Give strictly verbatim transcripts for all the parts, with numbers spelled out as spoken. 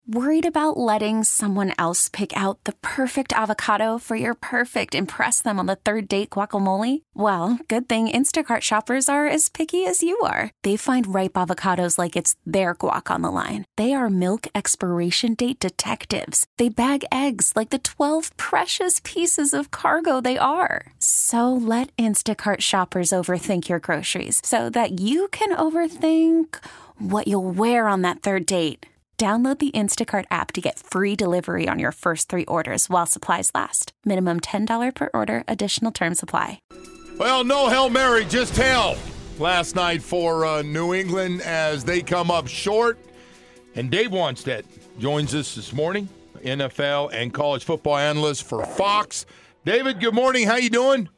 Worried about letting someone else pick out the perfect avocado for your perfect impress them on the third date guacamole? Well, good thing Instacart shoppers are as picky as you are. They find ripe avocados like it's their guac on the line. They are milk expiration date detectives. They bag eggs like the twelve precious pieces of cargo they are. So let Instacart shoppers overthink your groceries so that you can overthink what you'll wear on that third date. Download the Instacart app to get free delivery on your first three orders while supplies last. Minimum ten dollars per order. Additional terms apply. Well, no Hail Mary, just hell last night for uh, New England as they come up short. And Dave Wannstedt joins us this morning, N F L and college football analyst for Fox. David, good morning. How you doing?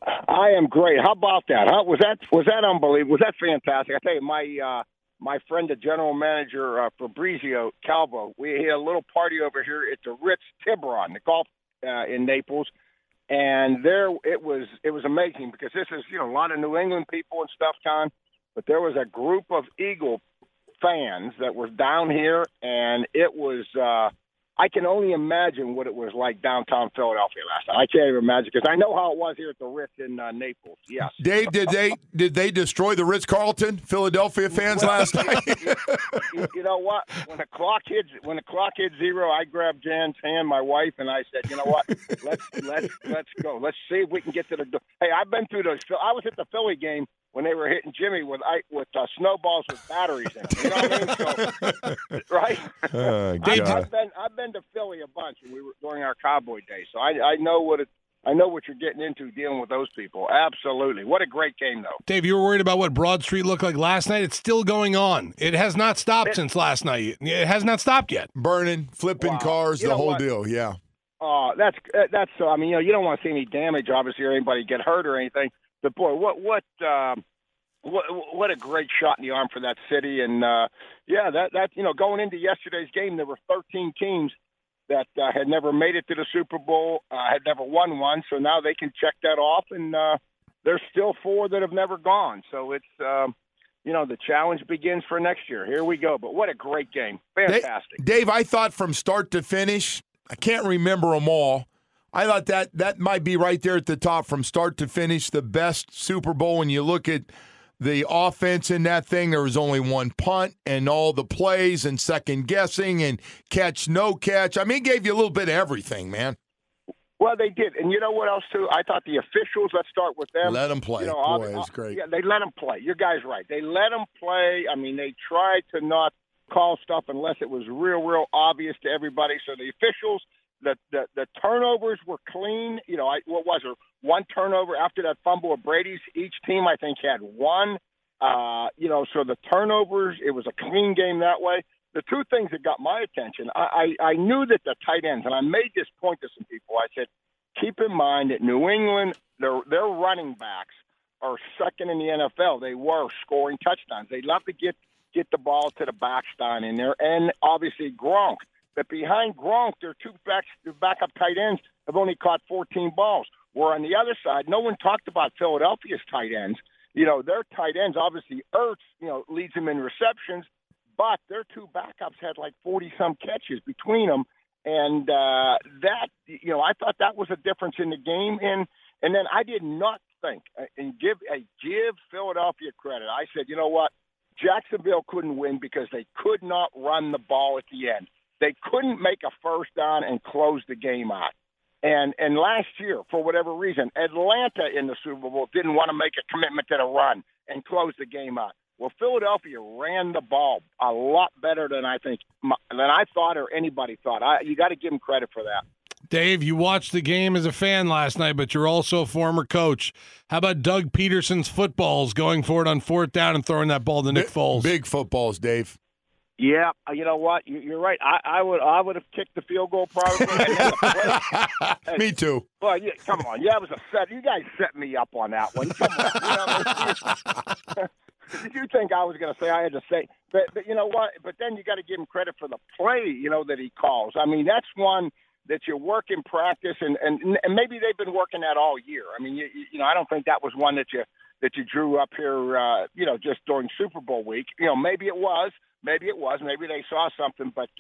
I am great. How about that? Huh? Was that was that unbelievable? Was that fantastic? I tell you, my uh, my friend, the general manager, uh, Fabrizio Calvo, we had a little party over here at the Ritz Tiburon, the golf uh, in Naples, and there it was. It was amazing because this is you know a lot of New England people and stuff, Con, but there was a group of Eagle fans that were down here, and it was. Uh, I can only imagine what it was like downtown Philadelphia last night. I can't even imagine because I know how it was here at the Ritz in uh, Naples. Yes, Dave, did they did they destroy the Ritz-Carlton? Philadelphia fans well, last night. you, you know what? When the clock hit when the clock hit zero, I grabbed Jan's hand, my wife, and I said, "You know what? Let's let's let's go. Let's see if we can get to the door." Hey, I've been through those. I was at the Philly game when they were hitting Jimmy with with uh, snowballs with batteries in them. You know what I mean? So, right? Oh, I, I've been I've been to Philly a bunch, and we were during our Cowboy days, so I, I know what it. I know what you're getting into dealing with those people. Absolutely. What a great game, though. Dave, you were worried about what Broad Street looked like last night. It's still going on. It has not stopped it, since last night. It has not stopped yet. Burning, flipping wow. cars, you the know whole what? deal. Yeah. Oh, uh, that's that's so. I mean, you know, you don't want to see any damage, obviously, or anybody get hurt or anything. But boy, what what um, what what a great shot in the arm for that city. And uh, yeah, that that you know, going into yesterday's game, there were thirteen teams that uh, had never made it to the Super Bowl, uh, had never won one. So now they can check that off, and uh, there's still four that have never gone. So it's, um, you know, the challenge begins for next year. Here we go. But what a great game. Fantastic. Dave, I thought from start to finish, I can't remember them all. I thought that that might be right there at the top from start to finish, the best Super Bowl. When you look at the offense in that thing, there was only one punt and all the plays and second guessing and catch, no catch. I mean, it gave you a little bit of everything, man. Well, they did. And you know what else, too? I thought the officials, let's start with them. Let them play. You know, Boy, it's great. Yeah, they let them play. Your guy's right. They let them play. I mean, they tried to not call stuff unless it was real, real obvious to everybody. So the officials, the the, the turnovers were clean. You know, I, what was it? One turnover after that fumble of Brady's. Each team, I think, had one. Uh, you know, so the turnovers, it was a clean game that way. The two things that got my attention, I, I, I knew that the tight ends, and I made this point to some people. I said, keep in mind that New England, their their running backs are second in the N F L. They were scoring touchdowns. They love to get get the ball to the backstone in there, and obviously Gronk. But behind Gronk, their two backs, their backup tight ends have only caught fourteen balls. Where on the other side, no one talked about Philadelphia's tight ends. You know, their tight ends, obviously Ertz, you know, leads them in receptions, but their two backups had like forty-some catches between them. And uh, that, you know, I thought that was a difference in the game. And and then I did not think, and give a give Philadelphia credit. I said, you know what? Jacksonville couldn't win because they could not run the ball at the end. They couldn't make a first down and close the game out. And and last year, for whatever reason, Atlanta in the Super Bowl didn't want to make a commitment to the run and close the game out. Well, Philadelphia ran the ball a lot better than I think than I thought or anybody thought. I, you got to give them credit for that. Dave, you watched the game as a fan last night, but you're also a former coach. How about Doug Peterson's footballs going for it on fourth down and throwing that ball to Nick big, Foles? Big footballs, Dave. Yeah, you know what? You're right. I, I would I would have kicked the field goal probably. Me too. Well, yeah, come on. Yeah, it was a set. You guys set me up on that one. Come on. You know, did you think I was going to say I had to say? But, but you know what? But then you got to give him credit for the play, you know, that he calls. I mean, that's one that you work in practice, and, and, and maybe they've been working that all year. I mean, you, you know, I don't think that was one that you that you drew up here, uh, you know, just during Super Bowl week. You know, maybe it was. Maybe it was. Maybe they saw something. But, uh,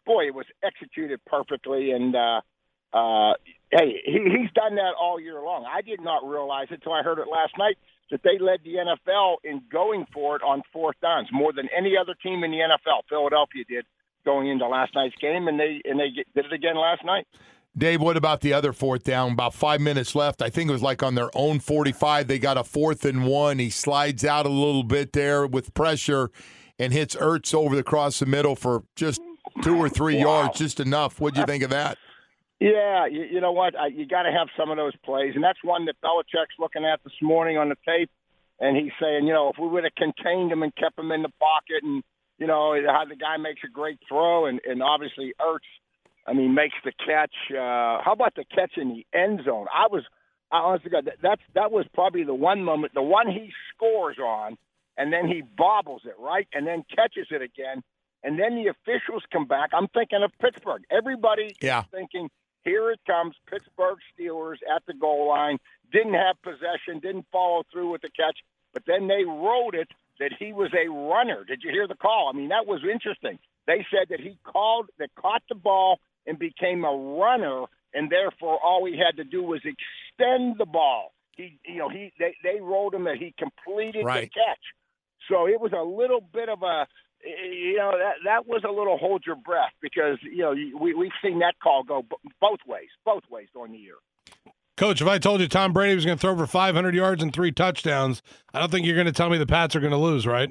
boy, it was executed perfectly. And, uh, uh, hey, he, he's done that all year long. I did not realize it until I heard it last night that they led the N F L in going for it on fourth downs more than any other team in the N F L. Philadelphia did going into last night's game, and they and they did it again last night. Dave, what about the other fourth down? About five minutes left. I think it was like on their own forty-five. They got a fourth and one. He slides out a little bit there with pressure and hits Ertz over across the middle for just two or three wow. yards, just enough. What'd you think of that? Yeah, you, you know what? I, you got to have some of those plays, and that's one that Belichick's looking at this morning on the tape, and he's saying, you know, if we would have contained him and kept him in the pocket, and you know how the guy makes a great throw, and, and obviously Ertz, I mean, makes the catch. Uh, how about the catch in the end zone? I was, I honestly, God, that that's that was probably the one moment, the one he scores on, and then he bobbles it right, and then catches it again, and then the officials come back. I'm thinking of Pittsburgh. Everybody yeah. is thinking, here it comes, Pittsburgh Steelers at the goal line, didn't have possession, didn't follow through with the catch, but then they wrote it that he was a runner. Did you hear the call? I mean, that was interesting. They said that he called, that caught the ball and became a runner, and therefore all he had to do was extend the ball. He, you know, he they, they wrote him that he completed right. the catch. So it was a little bit of a, you know, that that was a little hold your breath because, you know, we, we've seen that call go b- both ways, both ways during the year. Coach, if I told you Tom Brady was going to throw for five hundred yards and three touchdowns, I don't think you're going to tell me the Pats are going to lose, right?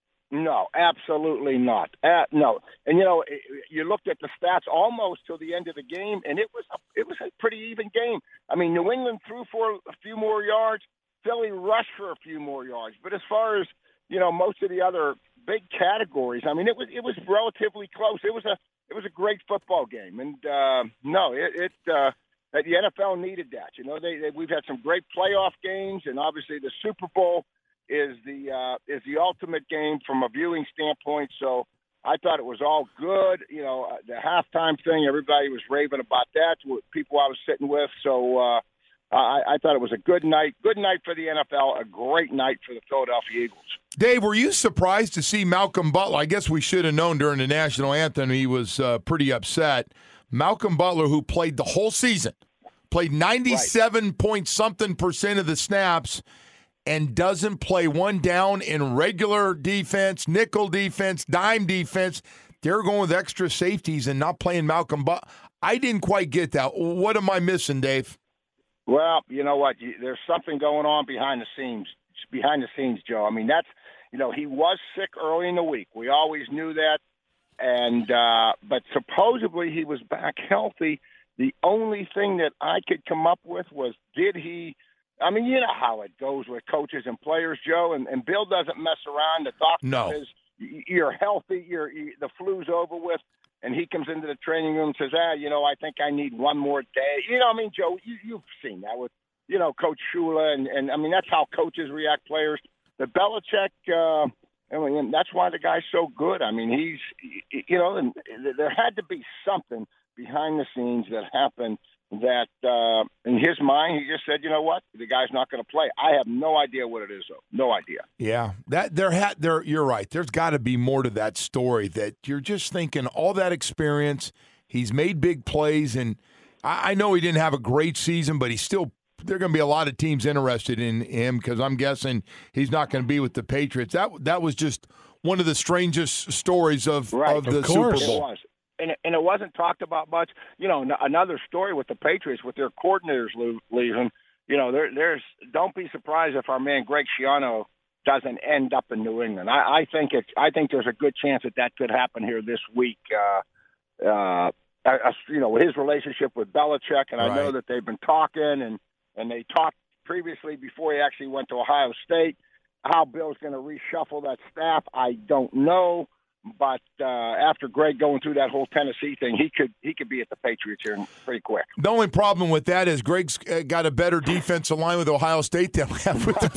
No, absolutely not. Uh, no. And, you know, you looked at the stats almost till the end of the game, and it was a, it was a pretty even game. I mean, New England threw for a few more yards. Philly rushed for a few more yards. But as far as, you know, most of the other big categories, I mean, it was it was relatively close. It was a it was a great football game. And, uh, no, it, it uh, the N F L needed that. You know, they, they we've had some great playoff games, and obviously the Super Bowl is the uh, is the ultimate game from a viewing standpoint. So I thought it was all good. You know, the halftime thing, everybody was raving about that. People I was sitting with. So uh, I, I thought it was a good night. Good night for the N F L. A great night for the Philadelphia Eagles. Dave, were you surprised to see Malcolm Butler? I guess we should have known during the national anthem he was uh, pretty upset. Malcolm Butler, who played the whole season, played ninety-seven right. point something percent of the snaps, and doesn't play one down in regular defense, nickel defense, dime defense. They're going with extra safeties and not playing Malcolm Butler. I didn't quite get that. What am I missing, Dave? Well, you know what? There's something going on behind the scenes. Behind the scenes, Joe. I mean, that's, you know, he was sick early in the week. We always knew that. And, uh, but supposedly he was back healthy. The only thing that I could come up with was, did he, I mean, you know how it goes with coaches and players, Joe, and, and Bill doesn't mess around. The doctor no. says, you're healthy, you're, you, the flu's over with, and he comes into the training room and says, ah, you know, I think I need one more day. You know what I mean, Joe? You, you've seen that with, you know, Coach Shula, and, and, I mean, that's how coaches react, players. The Belichick, uh, I mean, that's why the guy's so good. I mean, he's, you know, and there had to be something behind the scenes that happened that uh, in his mind, he just said, you know what, the guy's not going to play. I have no idea what it is, though. No idea. Yeah, that there had there. You're right. There's got to be more to that story. That you're just thinking all that experience. He's made big plays, and I, I know he didn't have a great season, but he's still. There are going to be a lot of teams interested in him because I'm guessing he's not going to be with the Patriots. That that was just one of the strangest stories of right. of the of Super It Bowl. was. And it, and it wasn't talked about much. You know, n- another story with the Patriots, with their coordinators lo- leaving, you know, there, there's don't be surprised if our man Greg Schiano doesn't end up in New England. I, I think it's I think there's a good chance that that could happen here this week. Uh, uh, I, you know, his relationship with Belichick, and I Right. know that they've been talking, and, and they talked previously before he actually went to Ohio State. How Bill's going to reshuffle that staff, I don't know. But uh, after Greg going through that whole Tennessee thing, he could he could be at the Patriots here pretty quick. The only problem with that is Greg's uh, got a better defensive line with Ohio State than we have with the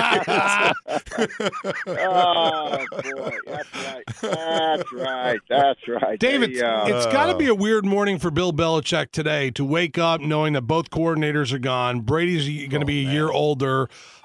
Patriots. Oh, boy. That's right. That's right. That's right. David, They, uh, it's got to be a weird morning for Bill Belichick today to wake up knowing that both coordinators are gone. Brady's going to Oh, be a man. year older.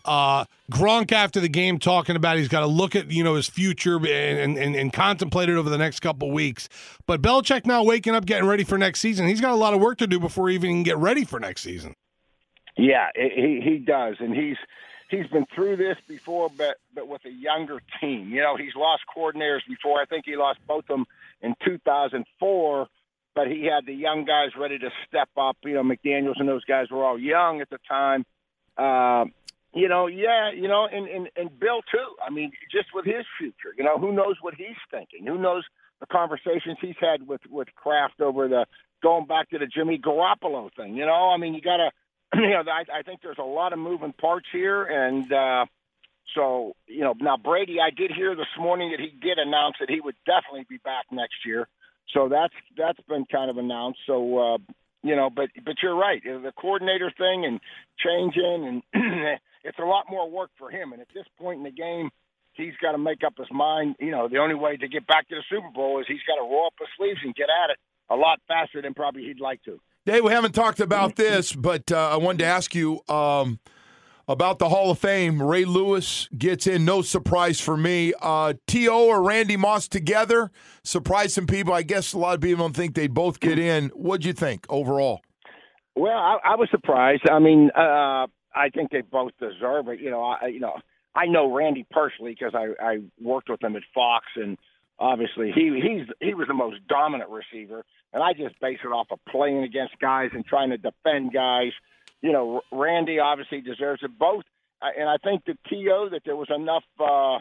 Uh, Gronk after the game talking about he's got to look at, you know, his future and, and, and contemplate it over the next couple of weeks. But Belichick now waking up, getting ready for next season. He's got a lot of work to do before he even can get ready for next season. Yeah, he he does, and he's he's been through this before, but but with a younger team. You know, he's lost coordinators before. I think he lost both of them in two thousand four, but he had the young guys ready to step up. You know, McDaniels and those guys were all young at the time. Uh, you know, yeah, you know, and, and, and Bill, too. I mean, just with his future, you know, who knows what he's thinking? Who knows the conversations he's had with, with Kraft over the going back to the Jimmy Garoppolo thing? You know, I mean, you got to, you know, I, I think there's a lot of moving parts here. And uh, so, you know, now Brady, I did hear this morning that he did announce that he would definitely be back next year. So that's that's been kind of announced. So, uh, you know, but but you're right. The coordinator thing and changing, and it's a lot more work for him. And at this point in the game, he's got to make up his mind. You know, the only way to get back to the Super Bowl is he's got to roll up his sleeves and get at it a lot faster than probably he'd like to. Dave, we haven't talked about this, but uh, I wanted to ask you um, about the Hall of Fame. Ray Lewis gets in, no surprise for me. Uh, T O or Randy Moss together, surprised some people. I guess a lot of people don't think they'd both get in. What'd you think overall? Well, I, I was surprised. I mean, uh, I think they both deserve it. You know, I, you know, I know Randy personally because I, I worked with him at Fox, and obviously he he's he was the most dominant receiver. And I just base it off of playing against guys and trying to defend guys. You know, Randy obviously deserves it both. And I think the T O that there was enough, uh, uh,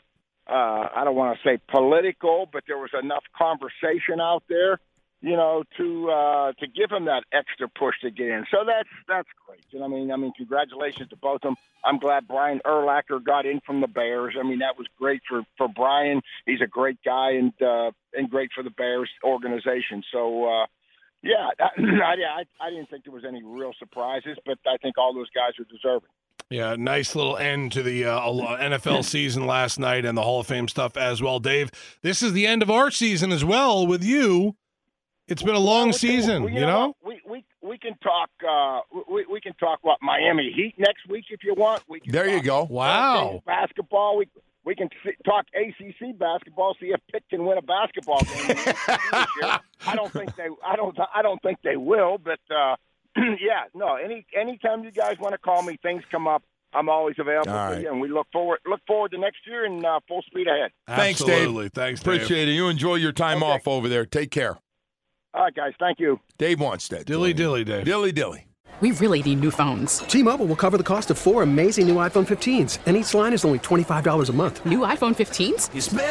I don't want to say political, but there was enough conversation out there, you know, to uh, to give him that extra push to get in. So that's that's great. You know, I mean, I mean, congratulations to both of them. I'm glad Brian Urlacher got in from the Bears. I mean, that was great for, for Brian. He's a great guy and uh, and great for the Bears organization. So, uh, yeah, I, I, I didn't think there was any real surprises, but I think all those guys are deserving. Yeah, nice little end to the uh, N F L season last night and the Hall of Fame stuff as well. Dave, this is the end of our season as well with you. It's been a long well, season, well, you, you know? know? We, we we can talk uh, we, we can talk what Miami Heat next week if you want. We can there you go. Wow. Basketball. We we can talk A C C basketball. See if Pitt can win a basketball game this year. I don't think they I don't I don't think they will, but uh, yeah, no. Any anytime you guys want to call me, things come up. I'm always available All for right. you, and we look forward look forward to next year and uh, full speed ahead. Thanks, Absolutely. Dave. Thanks, Dave. Appreciate it. You enjoy your time Okay. off over there. Take care. All right, guys. Thank you. Dave Wanstead. Dilly dilly, Dave. Dilly dilly. We really need new phones. T-Mobile will cover the cost of four amazing new iPhone fifteens, and each line is only twenty-five dollars a month. New iPhone fifteens?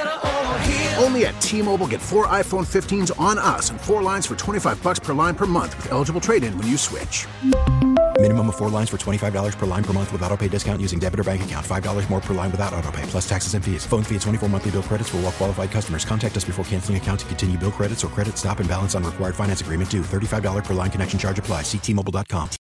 Only at T-Mobile, get four iPhone fifteens on us and four lines for twenty-five bucks per line per month with eligible trade-in when you switch. Minimum of four lines for twenty-five dollars per line per month with autopay discount using debit or bank account. five dollars more per line without autopay, plus taxes and fees. Phone fee at twenty-four monthly bill credits for well-qualified customers. Contact us before canceling account to continue bill credits or credit stop and balance on required finance agreement due. thirty-five dollars per line connection charge applies. See T Mobile dot com.